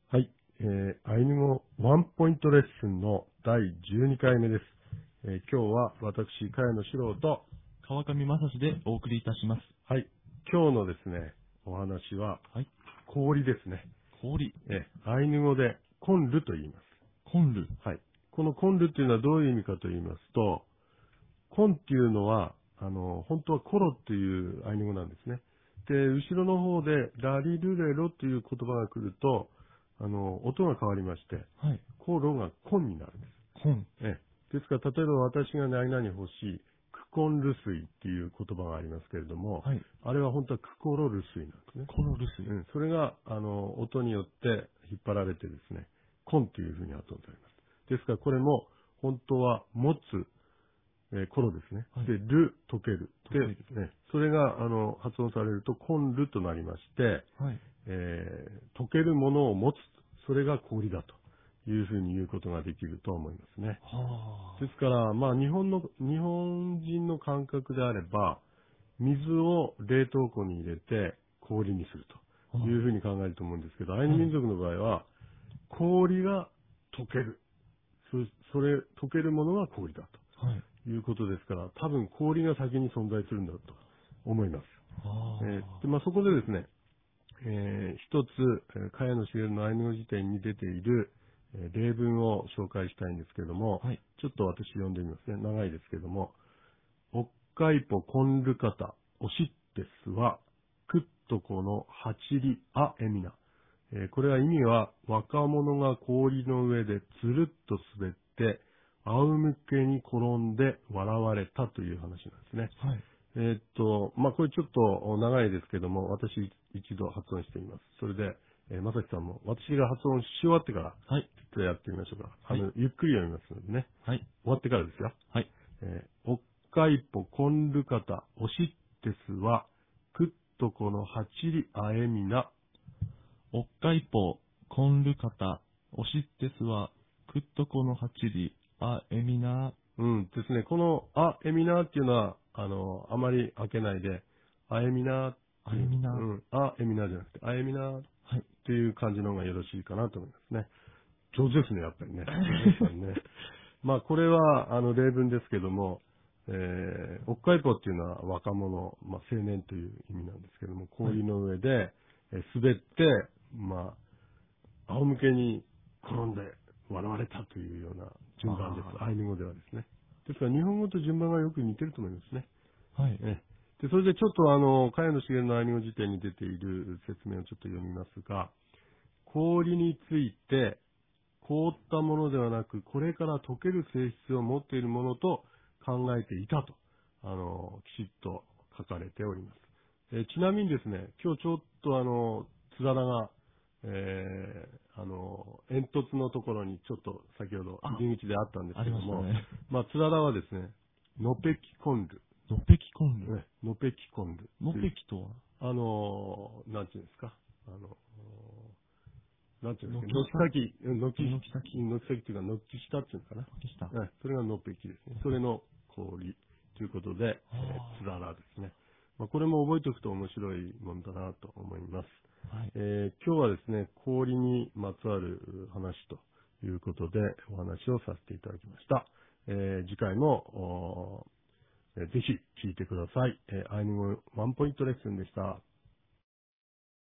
はい、アイヌ語ワンポイントレッスンの第12回目です。今日は私、茅野史郎と川上正史でお送りいたします。 はい、今日のですね、お話は、 はい。 氷ですね。 氷。 アイヌ語でコンルと言います。 コンル。 はい。このコンルっていうのはどういう意味かと言いますと、コンっていうのは、本当はコロっていうアイヌ語なんですね。で、後ろの方でラリルレロという言葉が来ると、音が変わりまして、 はい。 コロがコンになるんです。 コン。 ですから、例えば私が何々欲しい、クコンル水っていう言葉がありますけれども、 はい。 あれは本当はクコロル水なんですね。 コロル水。 それが、音によって引っ張られてですね、コンというふうに発音されます。ですから、これも本当は持つ、コロですね。 はい。 で、ル、溶ける。 溶ける。 で、それが、発音されると、コンルとなりまして、 はい。 溶けるものを持つ。それが氷だというふうに言うことができると思いますね。 はですから、まあ、日本人の感覚であれば、水を冷凍庫に入れて氷にするあ。 というふうに考えると思うんですけど、アイヌ民族の場合は、氷が溶ける。溶けるものが氷だはい。 ということですから、多分氷が先に存在するんだと思います。で、まあ、そこでですね、一つ、茅野茂のアイヌ語辞典に出ている、例文を紹介したいんですけれども、 はい。 ちょっと私読んでみますね。長いですけれども、おっかいぽこんるかた、おしってすは、くっとこのはちりあえみな。これは意味は、若者が氷の上でつるっと滑って、仰向けに転んで笑われたという話なんですね。 はい。 まあ、これちょっと長いですけども、私一度発音してみます。それで、まさきさんも、私が発音し終わってから、 はい。 ちょっとやってみましょうか。 はい。 ゆっくり読みますのでね。 はい。 終わってからですよ。 はい。 おっかいぽこんるかた、おしってすは、くっとこのはちりあえみな。 おっかいぽ、コンルカタ、おしってすは、くっとこのはちり、あ、えみな。 ですね。この、あえみなっていうのは、あまり開けないで、あえみなっていう、 あえみな。 あえみなじゃなくて、あえみなはい。 っていう感じの方がよろしいかなと思いますね。上手ですね、やっぱりね。皆さんね。まあ、これは、例文ですけども、おっかいぽっていうのは若者、まあ、青年という意味なんですけども、氷の上で、滑って、まあ、仰向けに転んで笑われたというような順番です。アイヌ語ではですね。ですから日本語と順番がよく似てると思いますね。 はい。 で、それでちょっと茅野茂のアイヌ語辞典に出ている説明をちょっと読みますが、氷について、凍ったものではなく、これから溶ける性質を持っているものと考えていたと、きちっと書かれております。ちなみにですね、今日ちょっとつららが、煙突のところにちょっと先ほど入り口であったんですありけども、 ましたね。 まあ、つららはですね、のぺきこんる。 のぺきコンル。 のぺきこんる。 のぺきとは、 なんていうんですか。なんていうんです軒か、軒先、 軒先。 軒先っていうか、軒下っていうのかな。 軒下。 それがのっぺきですね。それの氷ということで、つららですね。まあ、これも覚えておくと面白いもんだなと思います。 はい。 今日はですね、氷にまつわる話ということでお話をさせていただきました。次回もぜひ聞いてください。アイヌ語ワンポイントレッスンでした。